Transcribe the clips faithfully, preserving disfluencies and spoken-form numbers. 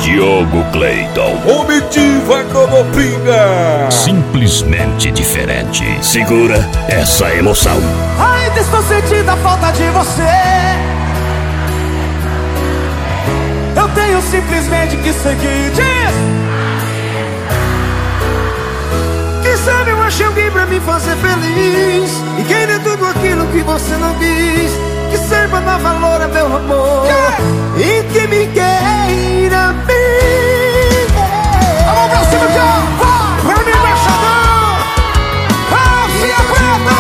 Diogo Cleiton. Comitiva Codopinga. Simplesmente diferente. Segura essa emoção. Ainda estou sentindo a falta de você. Eu tenho simplesmente que seguir. Diz! Quem sabe eu achei alguém pra me fazer feliz e querer tudo aquilo que você não quis. Que saiba dar valor a meu amor, yeah! E que me queira bem. Vamos pra cima, John! Vai! Pra mim, embaixador! Calcinha preta!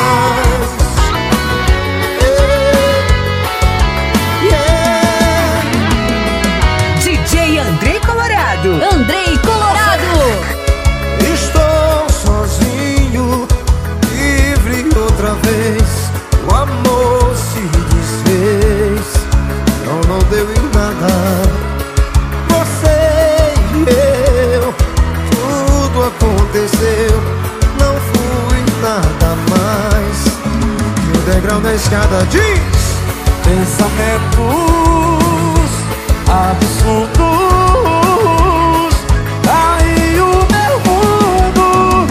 D J Andrei Colorado. Andrei Colorado. Estou sozinho, livre outra vez. O amor se desfez, não, não deu em nada. Você e eu, tudo aconteceu. Não fui nada mais que o degrau da escada. Diz! Pensamentos absurdos. Aí o meu mundo.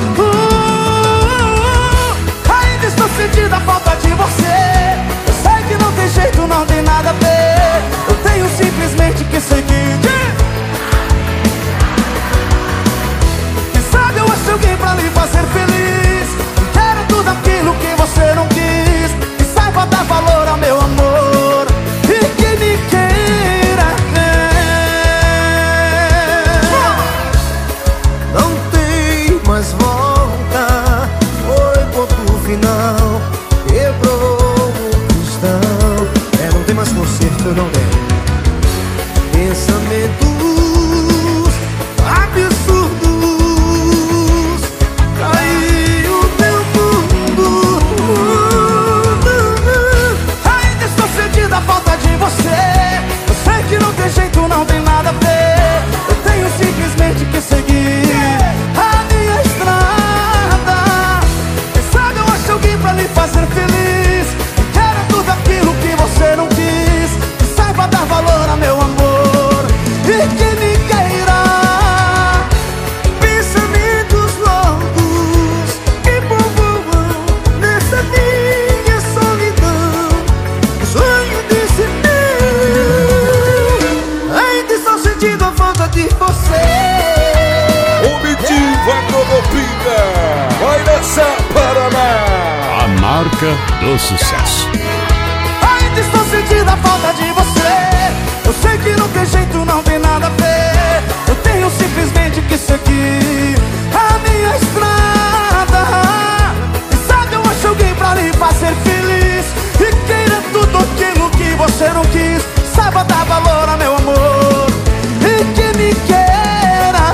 Ainda estou sentindo a falta de você. Eu sei que não tem jeito, não tem nada a ver. Eu tenho simplesmente que seguir. Quem sabe eu acho alguém pra lhe fazer feliz. Quero tudo aquilo que você não quis. Que saiba dar valor ao meu amor e que me queira bem. Não tem mais volta, foi ponto final. Quebrou o cristal, é, não tem mais conserto, não tem. Pensamentos absurdos, caiu meu mundo. Ainda estou sentindo a falta de você. Eu sei que não tem jeito, não tem nada a ver. Eu tenho simplesmente que seguir a minha estrada. Quem sabe eu acho alguém pra lhe fazer feliz. Quero tudo aquilo que você não quis. Que saiba dar valor ao meu amor e que me queira. Pensamentos loucos que povoam nessa minha solidão. O sonho desse meu. Ainda estou sentindo a falta de você. Comitiva Codopinga. Vai nessa, Paraná. A marca do sucesso. Ainda estou sentindo a falta de você. Eu sei que não tem jeito, não tem nada a ver. Eu tenho simplesmente que seguir a minha estrada. E sabe, eu acho alguém pra lhe fazer feliz. E queira tudo aquilo que você não quis. Saiba dar valor ao meu amor e que me queira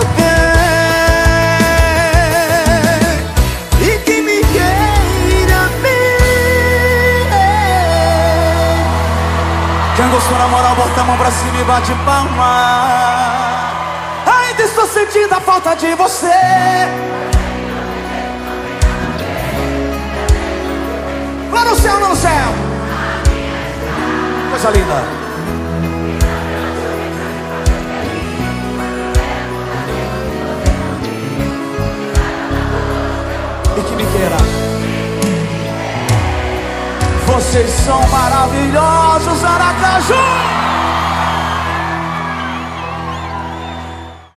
bem. E que me queira bem. Quem gostou na moral, bota a mão pra cima e bate palma. Ainda estou sentindo a falta de você. Lá no céu, lá no céu. Coisa linda. E que me queira. Vocês são maravilhosos, Aracaju!